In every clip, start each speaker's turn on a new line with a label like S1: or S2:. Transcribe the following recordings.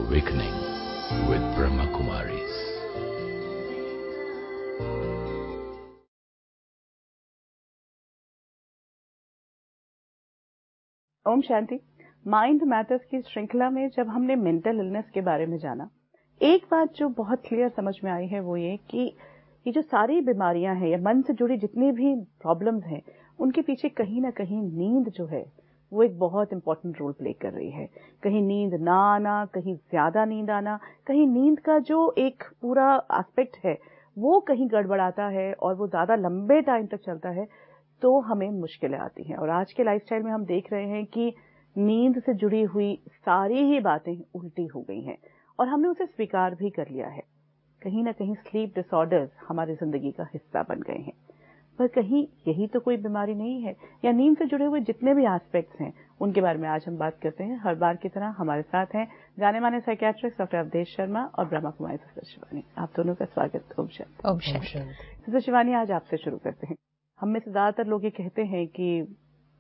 S1: Awakening with Brahma Kumaris.
S2: ओम शांति। Mind matters की श्रृंखला में जब हमने मेंटल इलनेस के बारे में जाना, एक बात जो बहुत क्लियर समझ में आई है वो ये कि ये जो सारी बीमारियां हैं या मन से जुड़ी जितनी भी प्रॉब्लम्स हैं, उनके पीछे कहीं ना कहीं नींद जो है वो एक बहुत इंपॉर्टेंट रोल प्ले कर रही है। कहीं नींद ना आना, कहीं ज्यादा नींद आना, कहीं नींद का जो एक पूरा एस्पेक्ट है वो कहीं गड़बड़ाता है और वो ज्यादा लंबे टाइम तक चलता है तो हमें मुश्किलें आती हैं। और आज के लाइफस्टाइल में हम देख रहे हैं कि नींद से जुड़ी हुई सारी ही बातें उल्टी हो गई हैं और हमने उसे स्वीकार भी कर लिया है। कहीं ना कहीं स्लीप डिसऑर्डर्स हमारी जिंदगी का हिस्सा बन गए हैं, पर कहीं यही तो कोई बीमारी नहीं है। या नींद से जुड़े हुए जितने भी एस्पेक्ट्स हैं उनके बारे में आज हम बात करते हैं। हर बार की तरह हमारे साथ हैं जाने माने साइकियाट्रिस्ट डॉक्टर अवधेश शर्मा और ब्रह्मा कुमारी सिस्टर शिवानी। आप दोनों का स्वागत। ओम शांति।
S3: ओम शांति।
S2: सिस्टर शिवानी, आज आपसे शुरू करते हैं। हम में से ज्यादातर लोग ये कहते हैं कि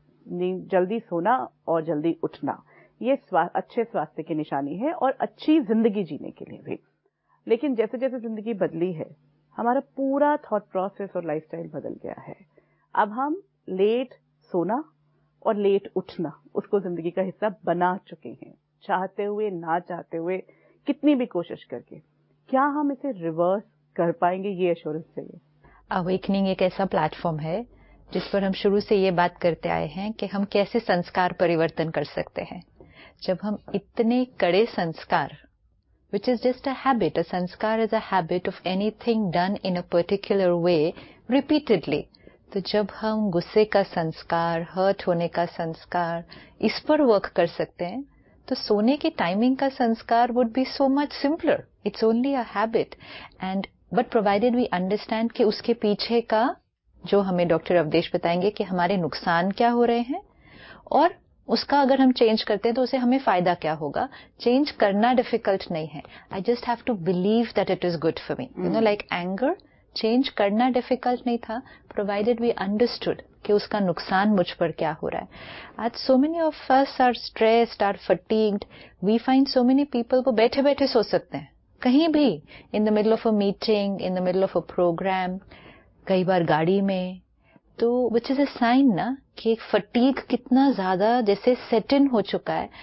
S2: जल्दी सोना और जल्दी उठना ये अच्छे स्वास्थ्य की निशानी है और अच्छी जिंदगी जीने के लिए भी। लेकिन जैसे जैसे जिंदगी बदली है, हमारा पूरा थॉट प्रोसेस और लाइफस्टाइल बदल गया है। अब हम लेट सोना और लेट उठना उसको जिंदगी का हिस्सा बना चुके हैं, चाहते हुए ना चाहते हुए, कितनी भी कोशिश करके। क्या हम इसे रिवर्स कर पाएंगे? ये एश्योरेंस चाहिए।
S3: अवेकनिंग एक ऐसा प्लेटफॉर्म है जिस पर हम शुरू से ये बात करते आए हैं कि हम कैसे संस्कार परिवर्तन कर सकते हैं। जब हम इतने कड़े संस्कार, which is just a habit, a sanskar is a habit of anything done in a particular way repeatedly, तो जब हम गुस्से का संस्कार, हर्ट होने का संस्कार, इस पर वर्क कर सकते हैं तो सोने की टाइमिंग का संस्कार would be so much simpler. It's only a habit, and but provided we understand कि उसके पीछे का जो हमें डॉक्टर अवधेश बताएंगे कि हमारे नुकसान क्या हो रहे हैं और उसका अगर हम चेंज करते हैं तो उसे हमें फायदा क्या होगा। चेंज करना डिफिकल्ट नहीं है। I just have to believe that it is good for me. You know, like anger, change करना डिफिकल्ट नहीं था प्रोवाइडेड वी अंडरस्टूड कि उसका नुकसान मुझ पर क्या हो रहा है। आज so many of us are stressed, are fatigued. We find so many people वो बैठे बैठे सो सकते हैं कहीं भी, in the middle of a meeting, in the middle of a programme, कई बार गाड़ी में, तो विच इज अ साइन ना कि एक फटीग कितना ज्यादा जैसे सेट इन हो चुका है।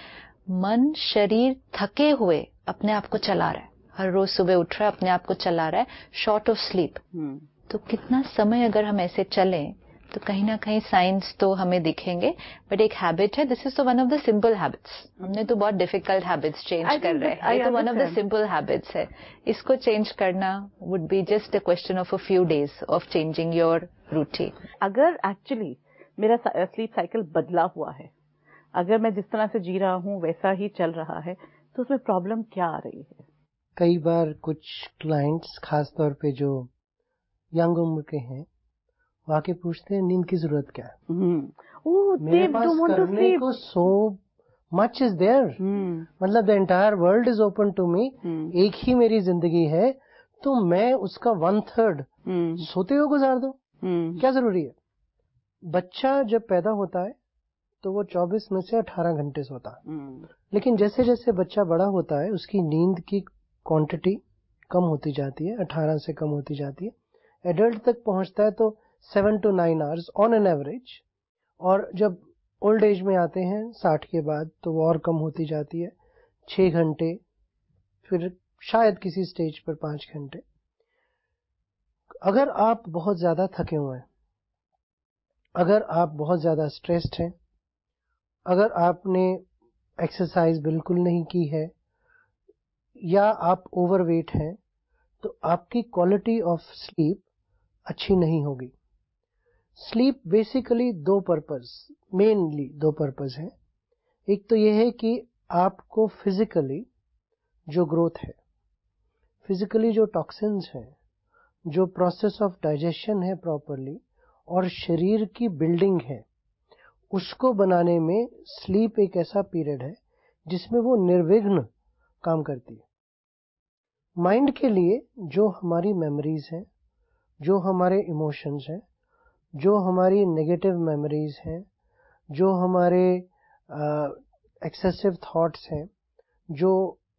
S3: मन शरीर थके हुए अपने आप को चला रहा है, हर रोज सुबह उठ रहा है, अपने आप को चला रहा है, शॉर्ट ऑफ स्लीप। तो कितना समय अगर हम ऐसे चलें तो कहीं ना कहीं साइंस तो हमें दिखेंगे, बट एक हैबिट है। दिस इज तो one of the simple habits. हमने तो बहुत डिफिकल्ट हैबिट्स चेंज कर रहे हैं, ये तो one of the simple habits है। इसको चेंज करना would be just a question of a few days of changing your routine.
S2: अगर एक्चुअली मेरा स्लीप साइकिल बदला हुआ है, अगर मैं जिस तरह से जी रहा हूँ वैसा ही चल रहा है, तो उसमें प्रॉब्लम क्या आ रही है?
S4: कई बार कुछ क्लाइंट्स, खास तौर पे जो यंग उम्र के हैं, वो आके पूछते हैं नींद की जरूरत क्या है। मेरे पास करने को सो मच इज देयर, मतलब the entire world is open to me. एक ही मेरी जिंदगी है तो मैं उसका 1/3 सोते हुए गुजार दूं, क्या जरूरी है? बच्चा जब पैदा होता है तो वो 24 में से 18 घंटे सोता है, लेकिन जैसे जैसे बच्चा बड़ा होता है उसकी नींद की क्वांटिटी कम होती जाती है, 18 से कम होती जाती है। एडल्ट तक पहुंचता है तो 7 to 9 hours on an average, और जब ओल्ड एज में आते हैं 60 के बाद तो वो और कम होती जाती है, 6 घंटे, फिर शायद किसी स्टेज पर 5 घंटे। अगर आप बहुत ज्यादा थके हुए हैं, अगर आप बहुत ज्यादा स्ट्रेस्ड हैं, अगर आपने एक्सरसाइज बिल्कुल नहीं की है या आप ओवरवेट हैं, तो आपकी क्वालिटी ऑफ स्लीप अच्छी नहीं होगी। स्लीप बेसिकली मेनली दो पर्पस है। एक तो यह है कि आपको फिजिकली जो ग्रोथ है, फिजिकली जो टॉक्सिन्स हैं, जो प्रोसेस ऑफ डाइजेशन है प्रॉपरली, और शरीर की बिल्डिंग है, उसको बनाने में स्लीप एक ऐसा पीरियड है जिसमें वो निर्विघ्न काम करती है। माइंड के लिए जो हमारी मेमोरीज हैं, जो हमारे इमोशंस हैं, जो हमारी नेगेटिव मेमोरीज हैं, जो हमारे एक्सेसिव थॉट्स हैं, जो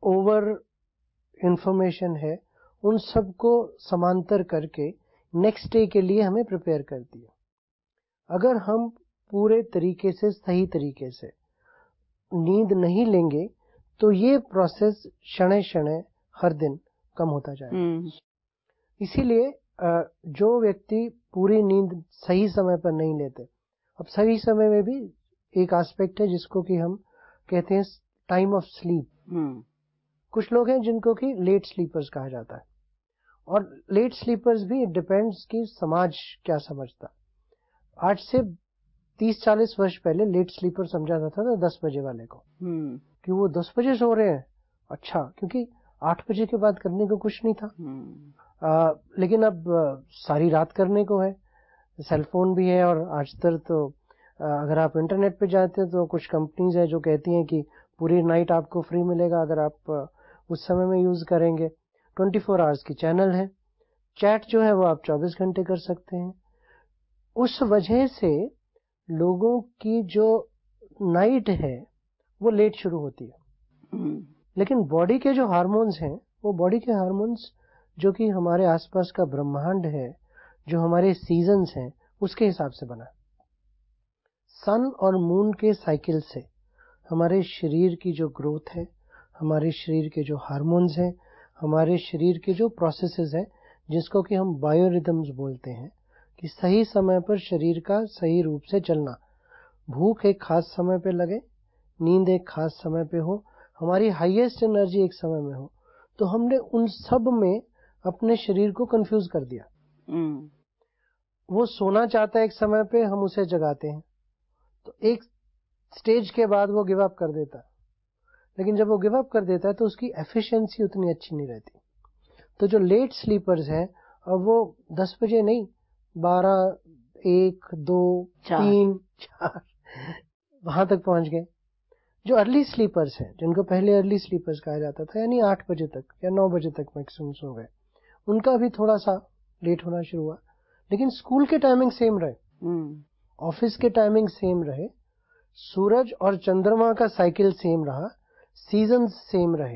S4: ओवर इंफॉर्मेशन है, उन सबको समांतर करके नेक्स्ट डे के लिए हमें प्रिपेयर करती है। अगर हम पूरे तरीके से, सही तरीके से नींद नहीं लेंगे तो ये प्रोसेस क्षणे क्षणे हर दिन कम होता जाएगा। इसीलिए जो व्यक्ति पूरी नींद सही समय पर नहीं लेते, अब सही समय में भी एक एस्पेक्ट है जिसको कि हम कहते हैं टाइम ऑफ स्लीप। कुछ लोग हैं जिनको कि लेट स्लीपर्स कहा जाता है, और लेट स्लीपर्स भी डिपेंड्स कि समाज क्या समझता। आज से 30-40 वर्ष पहले लेट स्लीपर समझा जाता था 10 बजे वाले को, कि वो 10 बजे सो रहे हैं, अच्छा, क्योंकि 8 बजे के बाद करने को कुछ नहीं था। लेकिन अब सारी रात करने को है, सेलफोन भी है, और आजकल तो अगर आप इंटरनेट पे जाते हैं तो कुछ कंपनीज है जो कहती हैं कि पूरी नाइट आपको फ्री मिलेगा अगर आप उस समय में यूज करेंगे। 24 आवर्स की चैनल है, चैट जो है वो आप 24 घंटे कर सकते हैं। उस वजह से लोगों की जो नाइट है वो लेट शुरू होती है। लेकिन बॉडी के जो हार्मोन्स हैं, वो बॉडी के हार्मोन्स जो कि हमारे आसपास का ब्रह्मांड है, जो हमारे सीजन्स हैं, उसके हिसाब से बना। सन और मून के साइकिल से हमारे शरीर की जो ग्रोथ है, हमारे शरीर के जो हार्मोन्स हैं, हमारे शरीर के जो प्रोसेसेस हैं, जिसको कि हम बायोरिदम्स बोलते हैं, कि सही समय पर शरीर का सही रूप से चलना, भूख एक खास समय पे लगे, नींद एक खास समय पे हो, हमारी हाईएस्ट एनर्जी एक समय में हो, तो हमने उन सब में अपने शरीर को कंफ्यूज कर दिया। वो सोना चाहता है एक समय पे, हम उसे जगाते हैं, तो एक स्टेज के बाद वो गिव अप कर देता है। लेकिन जब वो गिव अप कर देता है तो उसकी एफिशिएंसी उतनी अच्छी नहीं रहती। तो जो लेट स्लीपर्स हैं, अब वो 10 बजे नहीं, 12, 1, 2, 3, 4 वहां तक पहुंच गए। जो अर्ली स्लीपर्स हैं, जिनको पहले अर्ली स्लीपर्स कहा जाता था, यानी 8 बजे तक या 9 बजे तक मैक्सिमम सो गए, उनका भी थोड़ा सा लेट होना शुरू हुआ। लेकिन स्कूल के टाइमिंग सेम रहे, ऑफिस के टाइमिंग सेम रहे, सूरज और चंद्रमा का साइकिल सेम रहा, सीजन सेम रहे।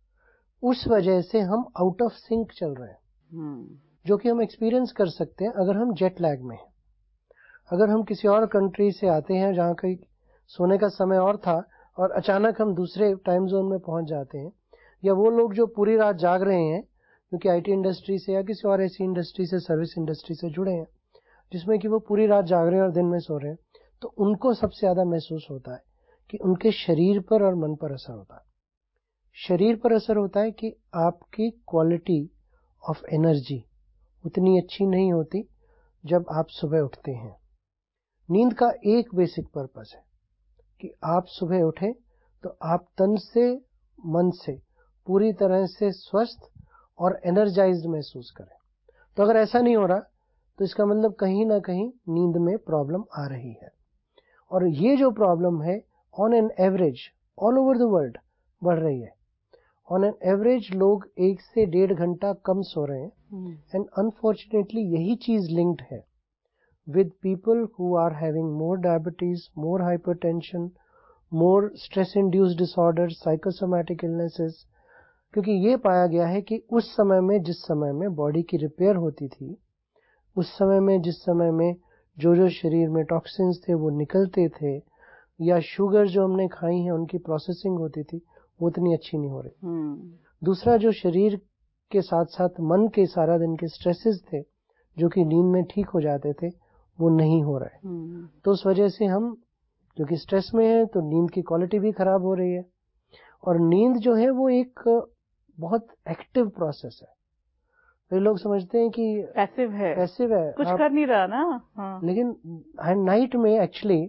S4: उस वजह से हम आउट ऑफ सिंक चल रहे हैं, जो कि हम एक्सपीरियंस कर सकते हैं अगर हम जेट लैग में हैं। अगर हम किसी और कंट्री से आते हैं जहां कहीं सोने का समय और था और अचानक हम दूसरे टाइम जोन में पहुंच जाते हैं, या वो लोग जो पूरी रात जाग रहे हैं क्योंकि आईटी इंडस्ट्री से या किसी और ऐसी इंडस्ट्री से, सर्विस इंडस्ट्री से जुड़े हैं, जिसमें कि वो पूरी रात जाग रहे हैं और दिन में सो रहे हैं, तो उनको सबसे ज्यादा महसूस होता है कि उनके शरीर पर और मन पर असर होता है। शरीर पर असर होता है कि आपकी क्वालिटी ऑफ एनर्जी उतनी अच्छी नहीं होती जब आप सुबह उठते हैं। नींद का एक बेसिक पर्पस है कि आप सुबह उठें तो आप तन से, मन से पूरी तरह से स्वस्थ और एनर्जाइज्ड महसूस करें। तो अगर ऐसा नहीं हो रहा तो इसका मतलब कहीं ना कहीं नींद में प्रॉब्लम आ रही है। और ये जो प्रॉब्लम है on an average all over the world बढ़ रही है। ऑन एन एवरेज लोग 1 से 1.5 घंटा कम सो रहे हैं, एंड अनफॉर्चुनेटली यही चीज लिंक्ड है with people who are having more diabetes, more hypertension, more stress-induced disorders, psychosomatic illnesses, क्योंकि ये पाया गया है कि उस समय में, जिस समय में बॉडी की रिपेयर होती थी, उस समय में जिस समय में जो शरीर में टॉक्सिन्स थे वो निकलते थे, या शुगर जो हमने खाई है उनकी प्रोसेसिंग होती थी, वो उतनी अच्छी नहीं हो रही। दूसरा, जो शरीर के साथ साथ मन के सारा दिन के स्ट्रेसेस थे जो कि नींद में ठीक हो जाते थे, वो नहीं हो रहा है। तो उस वजह से हम क्योंकि स्ट्रेस में है तो नींद की क्वालिटी भी खराब हो रही है। और नींद जो है वो एक बहुत एक्टिव प्रोसेस है। कई लोग समझते हैं कि
S2: पैसिव है, कुछ कर नहीं रहा ना। हाँ। लेकिन
S4: नाइट में एक्चुअली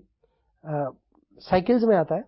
S4: साइकिल्स में आता है।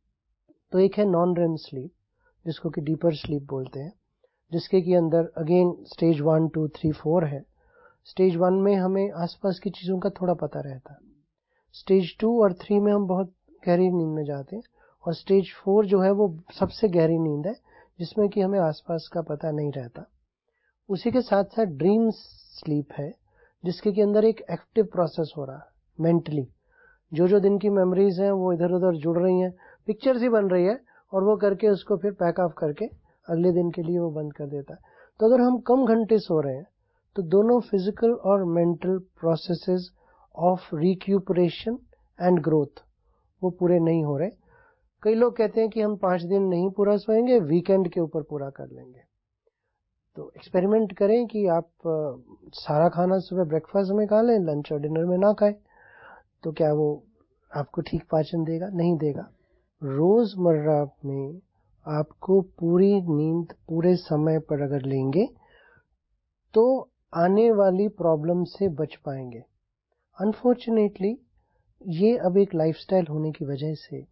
S4: तो एक है नॉन रेम स्लीप, जिसको कि डीपर स्लीप बोलते हैं, जिसके की अंदर अगेन स्टेज 1, 2, 3, 4 है। स्टेज 1 में हमें आसपास की चीजों का थोड़ा पता रहता है। स्टेज 2 और 3 में हम बहुत गहरी नींद में जाते हैं, और स्टेज 4 जो है वो सबसे गहरी नींद है, जिसमें कि हमें आसपास का पता नहीं रहता। उसी के साथ साथ ड्रीम स्लीप है, जिसके के अंदर एक एक्टिव प्रोसेस हो रहा है मेंटली। जो दिन की मेमोरीज हैं वो इधर उधर जुड़ रही हैं, पिक्चर्स ही बन रही है, और वो करके उसको फिर पैक ऑफ करके अगले दिन के लिए वो बंद कर देता है। तो अगर हम कम घंटे सो रहे हैं तो दोनों फिजिकल और mental processes of recuperation and growth वो पूरे नहीं हो रहे। कई लोग कहते हैं कि हम 5 दिन नहीं पूरा सोएंगे, वीकेंड के ऊपर पूरा कर लेंगे। तो एक्सपेरिमेंट करें कि आप सारा खाना सुबह ब्रेकफास्ट में खा लें, लंच और डिनर में ना खाएं, तो क्या वो आपको ठीक पाचन देगा? नहीं देगा। रोजमर्रा में आपको पूरी नींद पूरे समय पर अगर लेंगे तो आने वाली प्रॉब्लम से बच पाएंगे। अनफॉर्चुनेटली ये अब एक लाइफस्टाइल होने की वजह से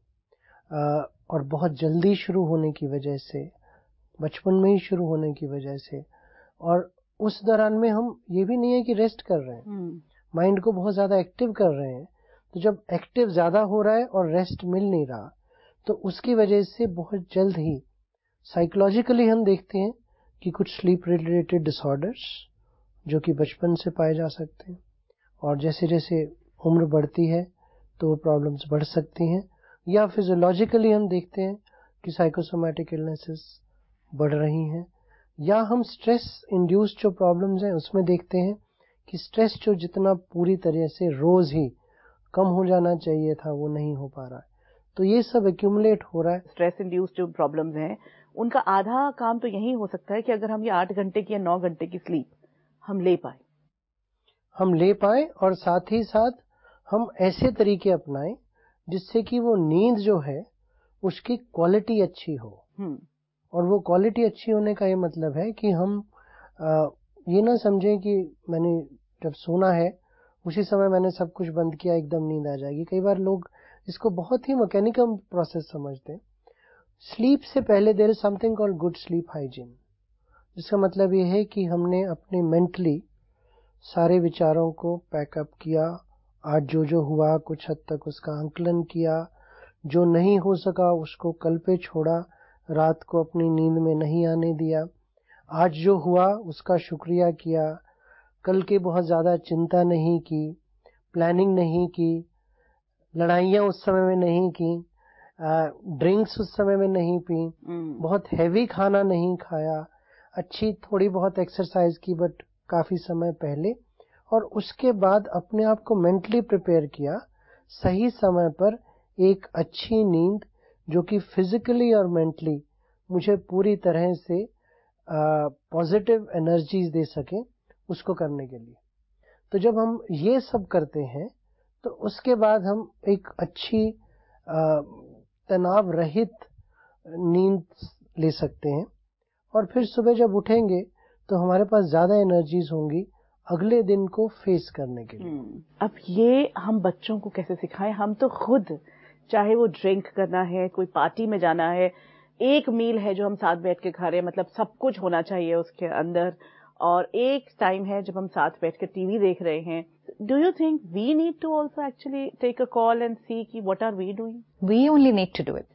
S4: और बहुत जल्दी शुरू होने की वजह से, बचपन में ही शुरू होने की वजह से, और उस दौरान में हम ये भी नहीं है कि रेस्ट कर रहे हैं, माइंड को बहुत ज्यादा एक्टिव कर रहे हैं। तो जब एक्टिव ज्यादा हो रहा है और रेस्ट मिल नहीं रहा तो उसकी वजह से बहुत जल्द ही साइकोलॉजिकली हम देखते हैं कि कुछ स्लीप रिलेटेड डिसऑर्डर्स जो कि बचपन से पाए जा सकते हैं, और जैसे जैसे उम्र बढ़ती है तो वो प्रॉब्लम्स बढ़ सकती हैं। या फिजियोलॉजिकली हम देखते हैं कि साइकोसोमैटिक इलनेसेस बढ़ रही हैं, या हम स्ट्रेस इंड्यूस्ड जो प्रॉब्लम्स हैं उसमें देखते हैं कि स्ट्रेस जो जितना पूरी तरह से रोज ही कम हो जाना चाहिए था वो नहीं हो पा रहा है। तो ये सब एक्यूमुलेट हो रहा है।
S2: स्ट्रेस इंड्यूस्ड जो प्रॉब्लम्स हैं उनका आधा काम तो यही हो सकता है कि अगर हम ये 8 घंटे की या 9 घंटे की स्लीप हम ले पाए, और साथ ही साथ हम ऐसे तरीके अपनाएं जिससे कि वो नींद जो है उसकी क्वालिटी अच्छी हो। और वो क्वालिटी अच्छी होने का ये मतलब है कि हम ये ना समझें कि मैंने जब सोना है उसी समय मैंने सब कुछ बंद किया, एकदम नींद आ जाएगी। कई बार लोग इसको बहुत ही मैकेनिकल प्रोसेस समझते हैं। स्लीप से पहले there is something called good sleep hygiene, जिसका मतलब ये है कि हमने अपने मेंटली सारे विचारों को पैकअप किया, आज जो जो हुआ कुछ हद तक उसका आंकलन किया, जो नहीं हो सका उसको कल पे छोड़ा, रात को अपनी नींद में नहीं आने दिया, आज जो हुआ उसका शुक्रिया किया, कल की बहुत ज्यादा चिंता नहीं की, प्लानिंग नहीं की, लड़ाइयाँ उस समय में नहीं की, ड्रिंक्स उस समय में नहीं पी, बहुत हैवी खाना नहीं खाया, अच्छी थोड़ी बहुत एक्सरसाइज की बट काफी समय पहले, और उसके बाद अपने आप को मेंटली प्रिपेयर किया सही समय पर एक अच्छी नींद जो कि फिजिकली और मेंटली मुझे पूरी तरह से पॉजिटिव एनर्जीज दे सके, उसको करने के लिए। तो जब हम ये सब करते हैं तो उसके बाद हम एक अच्छी तनाव रहित नींद ले सकते हैं, और फिर सुबह जब उठेंगे तो हमारे पास ज्यादा एनर्जीज होंगी अगले दिन को फेस करने के लिए। अब ये हम बच्चों को कैसे सिखाएं? हम तो खुद, चाहे वो ड्रिंक करना है, कोई पार्टी में जाना है, एक मील है जो हम साथ बैठ के खा रहे हैं, मतलब सब कुछ होना चाहिए उसके अंदर, और एक टाइम है जब हम साथ बैठ कर टीवी देख रहे हैं। Do you think we need to also actually take a call and see कि what are we doing?
S3: We only need to do it.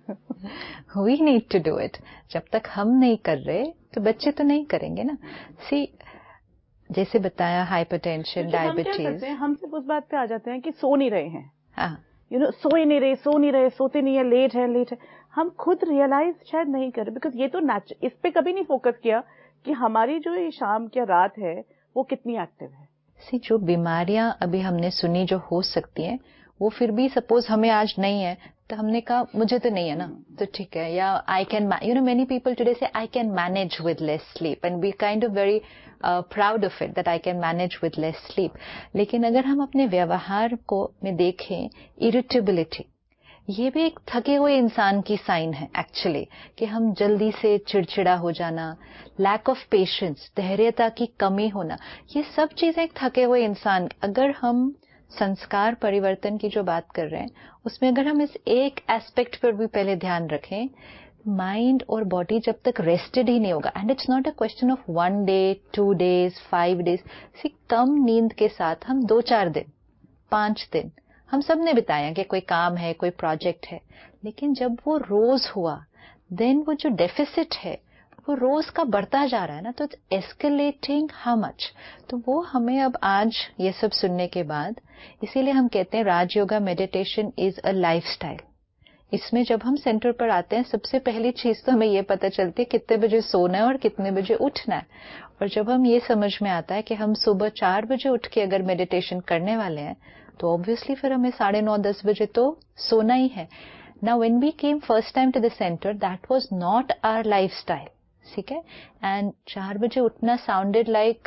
S3: We need to do it. जब तक हम नहीं कर रहे तो बच्चे तो नहीं करेंगे ना। सी, जैसे बताया हाइपरटेंशन, डायबिटीज,
S2: हम सिर्फ उस बात पे आ जाते हैं कि सो नहीं रहे हैं,
S3: हाँ,
S2: सो ही नहीं रहे, सोते नहीं है, लेट है। हम खुद रियलाइज शायद नहीं कर रहे, बिकॉज ये तो इस पे कभी नहीं फोकस किया कि हमारी जो ये शाम की रात है वो कितनी एक्टिव है।
S3: सी, जो बीमारियां अभी हमने सुनी जो हो सकती हैं वो फिर भी सपोज हमें आज नहीं है तो हमने कहा मुझे तो नहीं है ना, तो ठीक है, या I can, many people today say I can manage with less sleep, and we kind of very proud of it that I can manage with less sleep. लेकिन अगर हम अपने व्यवहार को में देखें, इरिटेबिलिटी ये भी एक थके हुए इंसान की साइन है एक्चुअली, कि हम जल्दी से चिड़चिड़ा हो जाना, लैक ऑफ पेशेंस, धैर्यता की कमी होना, ये सब चीजें एक थके हुए इंसान। अगर हम संस्कार परिवर्तन की जो बात कर रहे हैं उसमें अगर हम इस एक एस्पेक्ट पर भी पहले ध्यान रखें, माइंड और बॉडी जब तक रेस्टेड ही नहीं होगा, and it's not a question of 1 day 2 days 5 days, कम नींद के साथ हम 2-4 दिन 5 दिन हम सब ने बिताया कि कोई काम है, कोई प्रोजेक्ट है, लेकिन जब वो रोज हुआ देन वो जो डेफिसिट है वो रोज का बढ़ता जा रहा है ना, तो इट्स एस्केलेटिंग हाउ मच। तो वो हमें अब आज ये सब सुनने के बाद, इसीलिए हम कहते हैं Raj yoga meditation is a lifestyle, इसमें जब हम सेंटर पर आते हैं, सबसे पहली चीज तो हमें ये पता चलती है कितने बजे सोना है और कितने बजे उठना है। और जब हम ये समझ में आता है कि हम सुबह 4 बजे उठ के अगर मेडिटेशन करने वाले हैं, तो ऑब्वियसली फिर हमें 9:30-10 बजे तो सोना ही है। Now when we came first time to the center, that was not our lifestyle, ठीक है। एंड 4 बजे उठना साउंडेड लाइक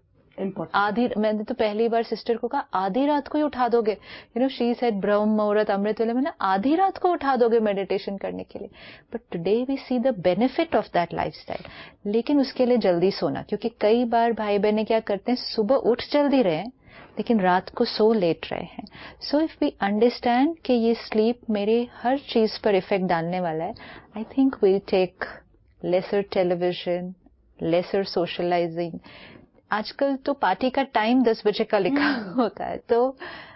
S3: आधी, मैंने तो पहली बार सिस्टर को कहा आधी रात को ही उठा दोगे, यू नो, शी सेड ब्रह्म मुहूर्त अमृत वेले, मैंने आधी रात को उठा दोगे मेडिटेशन करने के लिए। But today we see the benefit of that lifestyle. लेकिन उसके लिए जल्दी सोना, क्योंकि कई बार भाई बहनें क्या करते हैं, सुबह उठ जल्दी रहे लेकिन रात को सो लेट रहे हैं। सो इफ वी अंडरस्टैंड कि ये स्लीप मेरे हर चीज पर इफेक्ट डालने वाला है, I think we'll take lesser television, lesser socialising. आजकल तो पार्टी का टाइम 10 बजे का लिखा होता है, तो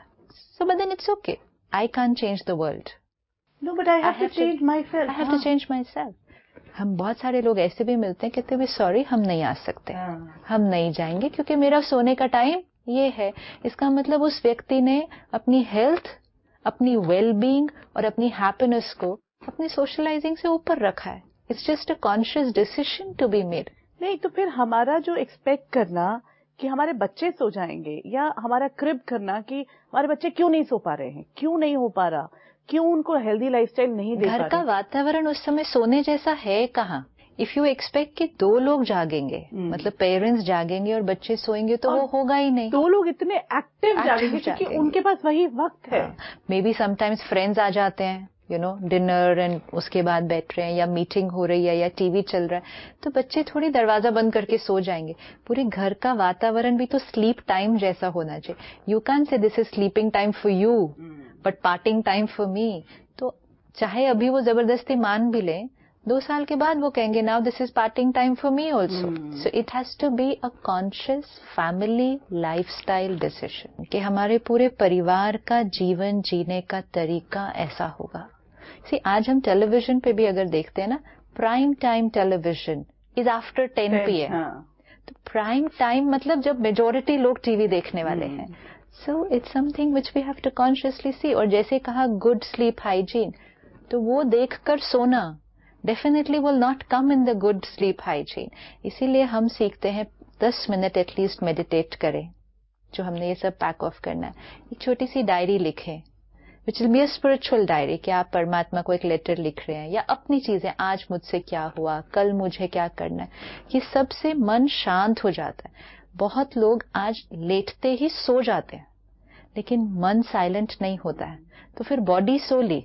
S3: so but then it's okay, I can't change the world.
S2: No but I have to change myself,
S3: I have to change myself. हम बहुत सारे लोग ऐसे भी मिलते हैं, कहते हैं सॉरी हम नहीं आ सकते, हम नहीं जाएंगे क्योंकि मेरा सोने का टाइम ये है। इसका मतलब उस व्यक्ति ने अपनी हेल्थ, अपनी वेल बीइंग और अपनी हैप्पीनेस को अपनी सोशलाइजिंग से ऊपर रखा है। It's just a conscious decision to be made.
S2: नहीं तो फिर हमारा जो एक्सपेक्ट करना कि हमारे बच्चे सो जाएंगे, या हमारा क्रिब करना कि हमारे बच्चे क्यों नहीं सो पा रहे हैं, क्यों नहीं हो पा रहा, क्यों उनको हेल्दी लाइफस्टाइल नहीं दे पा रहे।
S3: घर का वातावरण उस समय सोने जैसा है कहाँ। इफ यू एक्सपेक्ट कि 2 लोग जागेंगे, मतलब पेरेंट्स जागेंगे और बच्चे सोएंगे, तो वो होगा ही नहीं।
S2: 2 लोग इतने एक्टिव जागेंगे क्योंकि उनके पास वही वक्त है।
S3: मे बी समटाइम्स फ्रेंड्स आ जाते हैं, यू नो, डिनर एंड उसके बाद बैठ रहे हैं, या मीटिंग हो रही है या टीवी चल रहा है, तो बच्चे थोड़ी दरवाजा बंद करके सो जाएंगे। पूरे घर का वातावरण भी तो स्लीप टाइम जैसा होना चाहिए। You can say this is sleeping time for you but partying time for me. तो चाहे अभी वो जबरदस्ती मान भी लें, 2 साल के बाद वो कहेंगे now this is partying time for me also. So it has to be a conscious family lifestyle decision कि हमारे पूरे परिवार का जीवन जीने का तरीका ऐसा होगा। सी, आज हम टेलीविजन पे भी अगर देखते हैं ना, prime time television is after 10 PM। तो प्राइम टाइम मतलब जब मेजोरिटी लोग टीवी देखने वाले हैं। So it's something which we have to consciously see. और जैसे कहा गुड स्लीप हाइजीन, तो वो देखकर सोना definitely will not come in the good sleep hygiene. इसीलिए हम सीखते हैं 10 मिनट एटलीस्ट मेडिटेट करें, जो हमने ये सब पैक ऑफ करना है। एक छोटी सी डायरी लिखें, which will be a spiritual diary, कि आप परमात्मा को एक लेटर लिख रहे हैं, या अपनी चीजें, आज मुझसे क्या हुआ, कल मुझे क्या करना है। ये सबसे मन शांत हो जाता है। बहुत लोग आज लेटते ही सो जाते हैं, लेकिन मन साइलेंट नहीं होता है। तो फिर बॉडी सो ली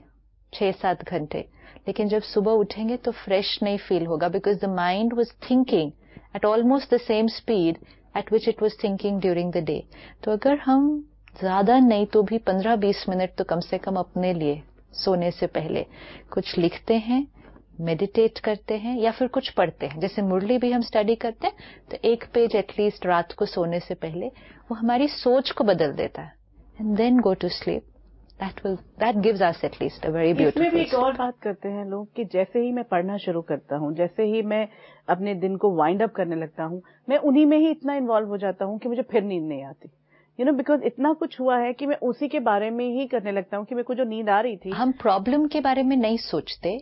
S3: 6-7 घंटे, लेकिन जब सुबह उठेंगे तो फ्रेश नहीं फील होगा, because the mind was thinking at almost the same speed at which it was thinking during the day. तो अगर हम ज्यादा नहीं तो भी 15-20 मिनट तो कम से कम अपने लिए सोने से पहले कुछ लिखते हैं, मेडिटेट करते हैं, या फिर कुछ पढ़ते हैं, जैसे मुरली भी हम स्टडी करते हैं, तो 1 पेज एटलीस्ट रात को सोने से पहले, वो हमारी सोच को बदल देता है। And then go to sleep. that gives us at least a very beautiful
S2: इसमें भी एक और बात करते हैं लोग कि जैसे ही मैं पढ़ना शुरू करता हूँ, जैसे ही मैं अपने दिन को वाइंड अप करने लगता हूँ, मैं उन्हीं में ही इतना इन्वॉल्व हो जाता हूँ कि मुझे फिर नींद नहीं आती। यू नो, बिकॉज इतना कुछ हुआ है कि मैं उसी के बारे में ही करने लगता हूँ कि मेरे को जो नींद आ रही थी।
S3: हम प्रॉब्लम के बारे में नहीं सोचते,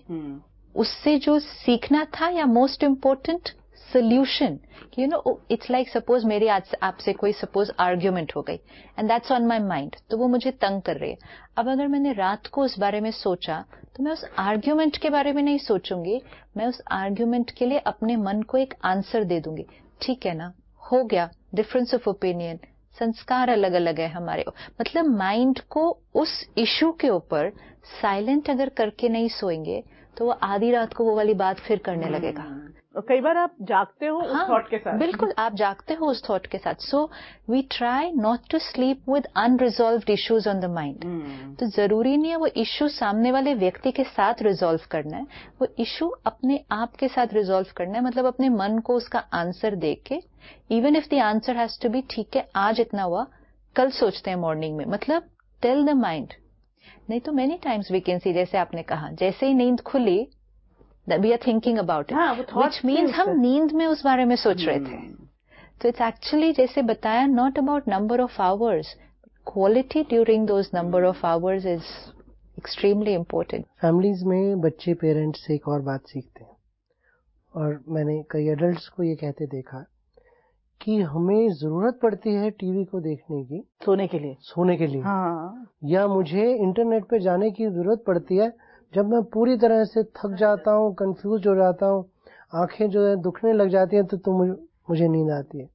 S3: उससे जो सीखना था, या most important solution. You know, it's like suppose मेरी आज आपसे कोई सपोज आर्ग्यूमेंट हो गई and that's on my mind, तो वो मुझे तंग कर रही है। अब अगर मैंने रात को उस बारे में सोचा, तो मैं उस आर्ग्यूमेंट के बारे में नहीं सोचूंगी, मैं उस आर्ग्यूमेंट के लिए अपने मन को एक आंसर दे दूंगी। ठीक है ना, हो गया, डिफरेंस ऑफ ओपिनियन, संस्कार अलग अलग है हमारे। मतलब माइंड को उस इशू के ऊपर साइलेंट अगर करके नहीं सोएंगे, तो वो आधी रात को वो वाली बात फिर करने लगेगा।
S2: और कई बार आप जागते हो उस थॉट के साथ।
S3: बिल्कुल, आप जागते हो उस थॉट के साथ। So we try not to sleep with unresolved issues on the mind. तो जरूरी नहीं है वो इश्यू सामने वाले व्यक्ति के साथ रिजॉल्व करना है, वो इश्यू अपने आप के साथ रिजॉल्व करना है। मतलब अपने मन को उसका आंसर दे के, even if the answer has to be ठीक है आज इतना हुआ, कल सोचते हैं मॉर्निंग में, मतलब टेल द माइंड। नहीं तो many times we can see, जैसे आपने कहा, जैसे ही नींद खुली we are thinking about it, which means हम नींद में उस बारे में सोच रहे थे। तो it's actually, जैसे बताया, not about number of hours, quality during those number of hours is extremely important.
S4: Families में बच्चे पेरेंट्स से एक और बात सीखते हैं, और मैंने कई एडल्ट्स को ये कहते देखा कि हमें जरूरत पड़ती है टीवी को देखने की
S2: सोने के लिए
S4: हाँ। या मुझे इंटरनेट पे जाने की जरूरत पड़ती है जब मैं पूरी तरह से थक जाता हूँ, कंफ्यूज हो जाता हूँ, आंखें जो है दुखने लग जाती हैं, तो मुझे नींद आती है।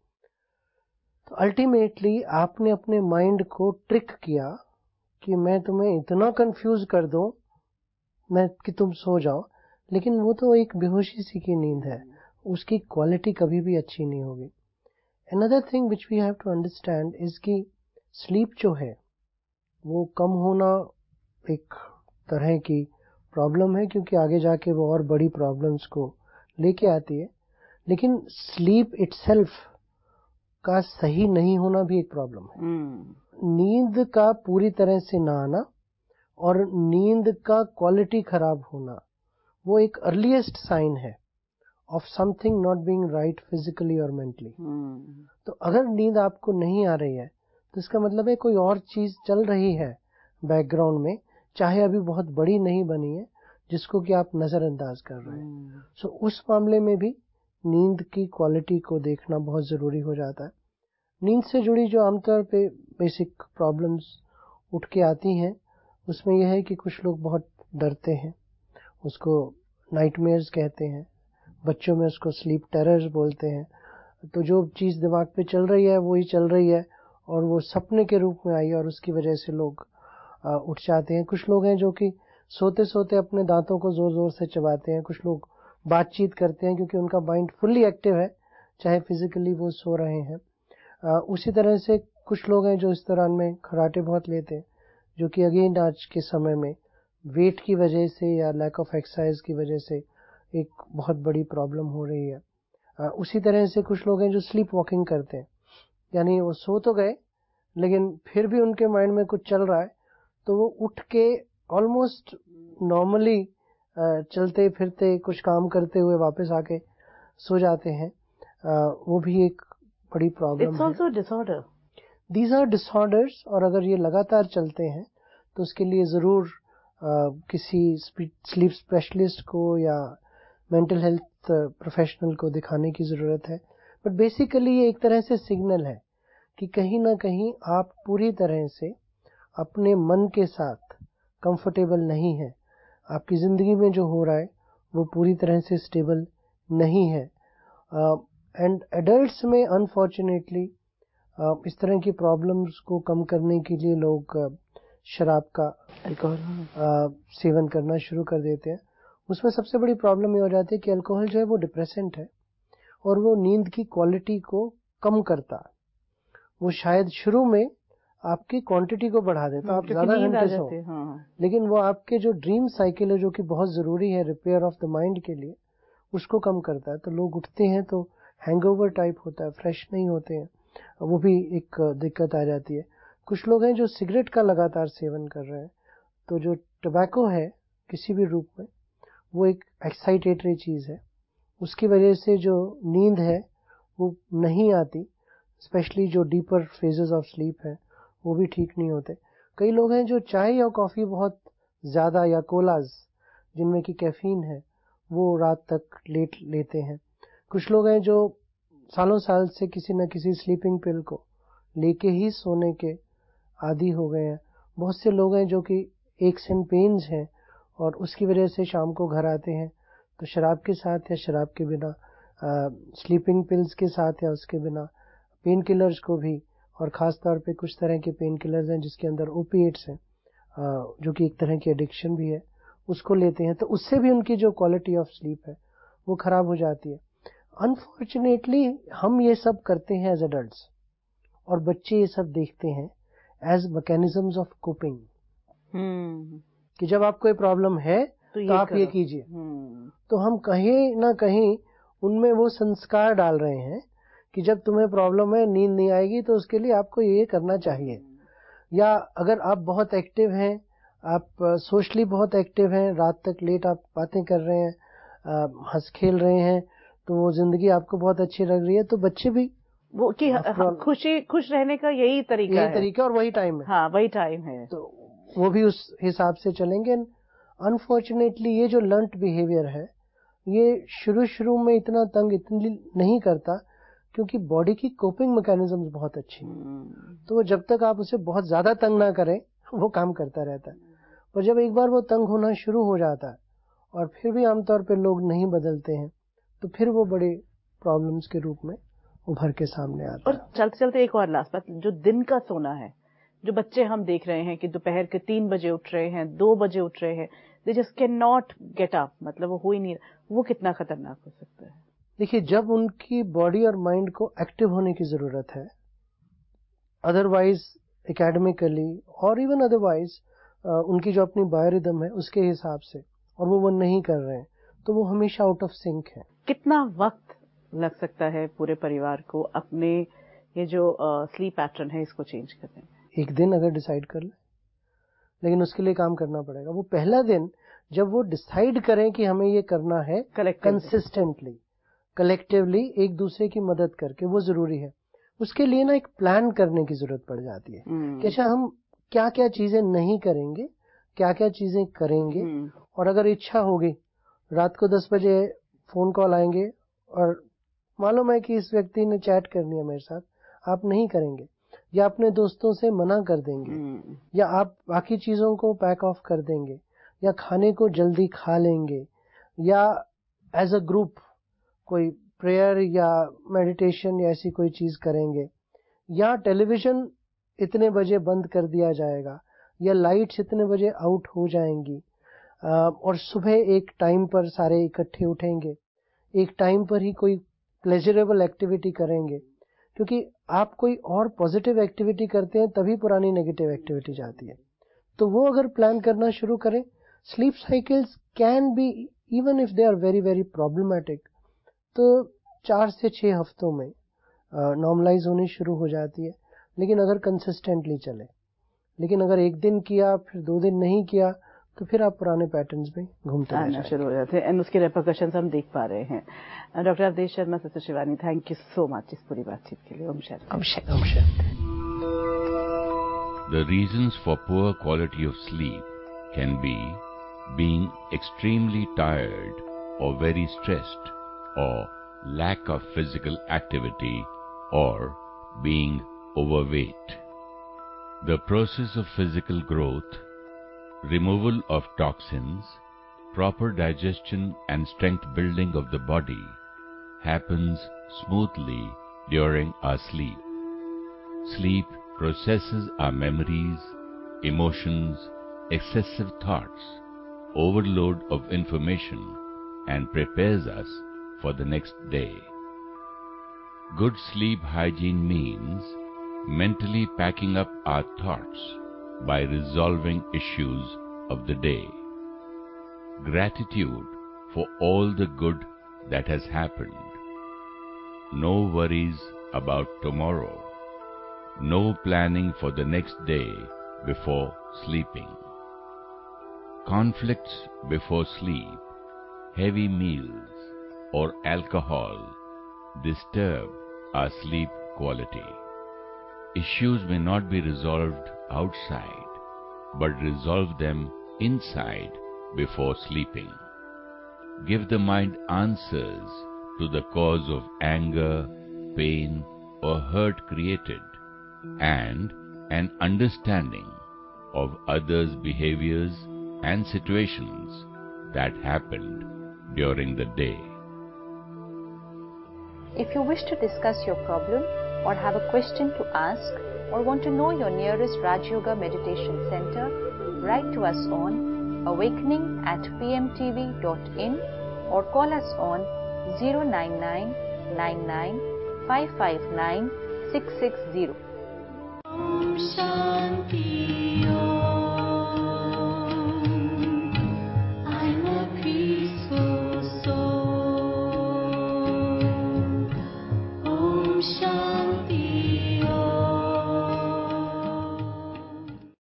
S4: तो अल्टीमेटली आपने अपने माइंड को ट्रिक किया कि मैं तुम्हें इतना कंफ्यूज कर दूं मैं कि तुम सो जाओ, लेकिन वो तो एक बेहोशी सी की नींद है, उसकी क्वालिटी कभी भी अच्छी नहीं होगी। Another thing which we have to understand is कि स्लीप जो है वो कम होना एक तरह की प्रॉब्लम है, क्योंकि आगे जाके वो और बड़ी प्रॉब्लम्स को लेके आती है, लेकिन स्लीप इटसेल्फ का सही नहीं होना भी एक प्रॉब्लम है। नींद का पूरी तरह से ना आना और नींद का क्वालिटी खराब होना वो एक अर्लीस्ट साइन है of something not being right physically और मेंटली। तो अगर नींद आपको नहीं आ रही है तो इसका मतलब है कोई और चीज चल रही है बैकग्राउंड में, चाहे अभी बहुत बड़ी नहीं बनी है, जिसको कि आप नजरअंदाज कर रहे हैं। सो उस मामले में भी नींद की क्वालिटी को देखना बहुत जरूरी हो जाता है। नींद से जुड़ी जो आमतौर पे बेसिक प्रॉब्लम्स उठ के आती हैं उसमें यह है कि कुछ लोग बहुत डरते हैं, उसको नाइटमेयर्स कहते हैं, बच्चों में उसको स्लीप टेरर्स बोलते हैं। तो जो चीज दिमाग पे चल रही है वही चल रही है और वो सपने के रूप में आई और उसकी वजह से लोग उठ जाते हैं। कुछ लोग हैं जो कि सोते सोते अपने दांतों को जोर जोर से चबाते हैं, कुछ लोग बातचीत करते हैं क्योंकि उनका माइंड फुल्ली एक्टिव है, चाहे फिजिकली वो सो रहे हैं। उसी तरह से कुछ लोग हैं जो इस दौरान में खर्राटे बहुत लेते हैं, जो कि अगेन आज के समय में वेट की वजह से या लैक ऑफ एक्सरसाइज की वजह से एक बहुत बड़ी प्रॉब्लम हो रही है। उसी तरह से कुछ लोग हैं जो स्लीप वॉकिंग करते हैं, यानी वो सो तो गए लेकिन फिर भी उनके माइंड में कुछ चल रहा है, तो वो उठ के ऑलमोस्ट नॉर्मली चलते फिरते कुछ काम करते हुए वापस आके सो जाते हैं। वो भी एक बड़ी प्रॉब्लम है।
S2: It's also disorder.
S4: These are disorders, और अगर ये लगातार चलते हैं तो उसके लिए जरूर किसी स्लीप स्पेशलिस्ट को या मेंटल हेल्थ प्रोफेशनल को दिखाने की जरूरत है। बट बेसिकली ये एक तरह से सिग्नल है कि कहीं ना कहीं आप पूरी तरह से अपने मन के साथ कंफर्टेबल नहीं है, आपकी जिंदगी में जो हो रहा है वो पूरी तरह से स्टेबल नहीं है। एंड एडल्ट्स में अनफॉर्चुनेटली इस तरह की प्रॉब्लम्स को कम करने के लिए लोग शराब का सेवन करना शुरू कर देते हैं। उसमें सबसे बड़ी प्रॉब्लम ये हो जाती है कि अल्कोहल जो है वो डिप्रेसेंट है और वो नींद की क्वालिटी को कम करता है। वो शायद शुरू में आपकी क्वांटिटी को बढ़ा देता, आप ज्यादा घंटे सो, लेकिन वो आपके जो ड्रीम साइकिल है जो कि बहुत जरूरी है रिपेयर ऑफ द माइंड के लिए, उसको कम करता है। तो लोग उठते हैं तो हैंगओवर टाइप होता है, फ्रेश नहीं होते हैं, वो भी एक दिक्कत आ जाती है। कुछ लोग हैं जो सिगरेट का लगातार सेवन कर रहे हैं, तो जो टबैको है किसी भी रूप में वो एक एक्साइटेटरी चीज है, उसकी वजह से जो नींद है वो नहीं आती, स्पेशली जो डीपर फेजेस ऑफ स्लीप है वो भी ठीक नहीं होते। कई लोग हैं जो चाय या कॉफी बहुत ज्यादा या कोलाज जिनमें कि कैफीन है वो रात तक लेट लेते हैं। कुछ लोग हैं जो सालों साल से किसी न किसी स्लीपिंग पिल को लेके ही सोने के आदी हो गए हैं। बहुत से लोग हैं जो कि एक्स एंड पेन्स हैं और उसकी वजह से शाम को घर आते हैं तो शराब के साथ या शराब के बिना, स्लीपिंग पिल्स के साथ या उसके बिना, पेन किलर्स को भी, और खास तौर पे कुछ तरह के पेन किलर्स हैं जिसके अंदर ओपिएट्स हैं, जो कि एक तरह की एडिक्शन भी है, उसको लेते हैं, तो उससे भी उनकी जो क्वालिटी ऑफ स्लीप है वो खराब हो जाती है। अनफॉर्चुनेटली हम ये सब करते हैं एज एडल्ट्स, और बच्चे ये सब देखते हैं एज मैकेनिज्म्स ऑफ कोपिंग, कि जब आपको कोई प्रॉब्लम है तो आप ये कीजिए। तो हम कहीं ना कहीं उनमें वो संस्कार डाल रहे हैं कि जब तुम्हें प्रॉब्लम है, नींद नहीं आएगी, तो उसके लिए आपको ये करना चाहिए। या अगर आप बहुत एक्टिव हैं, आप सोशली बहुत एक्टिव हैं, रात तक लेट आप बातें कर रहे हैं, हंस खेल रहे हैं, तो वो जिंदगी आपको बहुत अच्छी लग रही है, तो बच्चे भी
S2: वो कि खुश रहने का यही तरीका है
S4: और वही टाइम है।
S2: हाँ, वही टाइम है।
S4: तो वो भी उस हिसाब से चलेंगे। अनफॉर्चुनेटली ये जो लर्न्ड बिहेवियर है ये शुरू में इतना तंग इतनी नहीं करता, क्योंकि बॉडी की कोपिंग मैकेनिज्म बहुत अच्छी है। तो जब तक आप उसे बहुत ज्यादा तंग ना करें वो काम करता रहता है। पर जब एक बार वो तंग होना शुरू हो जाता है और फिर भी आमतौर पे लोग नहीं बदलते हैं, तो फिर वो बड़े प्रॉब्लम्स के रूप में उभर के सामने आता है।
S2: और चलते चलते एक और लास्ट बात, जो दिन का सोना है, जो बच्चे हम देख रहे हैं कि दोपहर के 3 बजे उठ रहे हैं, 2 बजे उठ रहे हैं, they just can not get up, मतलब वो हो ही नहीं, वो कितना खतरनाक हो सकता है?
S4: देखिए, जब उनकी बॉडी और माइंड को एक्टिव होने की जरूरत है, अदरवाइज एकेडमिकली और इवन अदरवाइज उनकी जो अपनी बायोरिदम है उसके हिसाब से, और वो नहीं कर रहे हैं, तो वो हमेशा आउट ऑफ सिंक है।
S2: कितना वक्त लग सकता है पूरे परिवार को अपने ये जो स्लीप पैटर्न है इसको चेंज करने में?
S4: एक दिन अगर डिसाइड कर ले, लेकिन उसके लिए काम करना पड़ेगा। वो पहला दिन जब वो डिसाइड करें कि हमें ये करना है कंसिस्टेंटली, कलेक्टिवली, एक दूसरे की मदद करके, वो जरूरी है। उसके लिए ना एक प्लान करने की जरूरत पड़ जाती है कि अच्छा हम क्या क्या चीजें नहीं करेंगे, क्या क्या चीजें करेंगे। और अगर इच्छा होगी रात को 10 बजे फोन कॉल आएंगे और मालूम है कि इस व्यक्ति ने चैट करनी है मेरे साथ, आप नहीं करेंगे, या अपने दोस्तों से मना कर देंगे, या आप बाकी चीजों को पैक ऑफ कर देंगे, या खाने को जल्दी खा लेंगे, या एज अ ग्रुप कोई प्रेयर या मेडिटेशन या ऐसी कोई चीज करेंगे, या टेलीविजन इतने बजे बंद कर दिया जाएगा, या लाइट्स इतने बजे आउट हो जाएंगी, और सुबह एक टाइम पर सारे इकट्ठे उठेंगे, एक टाइम पर ही कोई प्लेजरेबल एक्टिविटी करेंगे। क्योंकि आप कोई और पॉजिटिव एक्टिविटी करते हैं तभी पुरानी नेगेटिव एक्टिविटी जाती है। तो वो अगर प्लान करना शुरू करें, sleep cycles can be, even if they are very very problematic, तो 4 से 6 हफ्तों में नॉर्मलाइज होनी शुरू हो जाती है। लेकिन अगर कंसिस्टेंटली चले, लेकिन अगर एक दिन किया फिर 2 दिन नहीं किया, तो फिर आप पुराने पैटर्न्स में घूमते रहना
S2: शुरू हो जाते हैं, एंड उसके रेपरकशंस हम देख पा रहे हैं। Doctor Awadhesh Sharma, sister Shivani, thank you so much इस पूरी बातचीत के लिए। Om Shanti.
S1: The reasons for poor quality of sleep can be being extremely tired or very stressed, or lack of physical activity, or being overweight. The process of physical growth, removal of toxins, proper digestion and strength building of the body happens smoothly during our sleep. Sleep processes our memories, emotions, excessive thoughts, overload of information, and prepares us for the next day. Good sleep hygiene means mentally packing up our thoughts by resolving issues of the day. Gratitude for all the good that has happened. No worries about tomorrow. No planning for the next day before sleeping. Conflicts before sleep, heavy meals, or alcohol disturb our sleep quality. Issues may not be resolved outside, but resolve them inside before sleeping. Give the mind answers to the cause of anger, pain, or hurt created, and an understanding of others' behaviors and situations that happened during the day.
S3: If you wish to discuss your problem or have a question to ask or want to know your nearest Raj Yoga Meditation Center, write to us on awakening@pmtv.in or call us on 099 99 559 660. Om Shanti Om.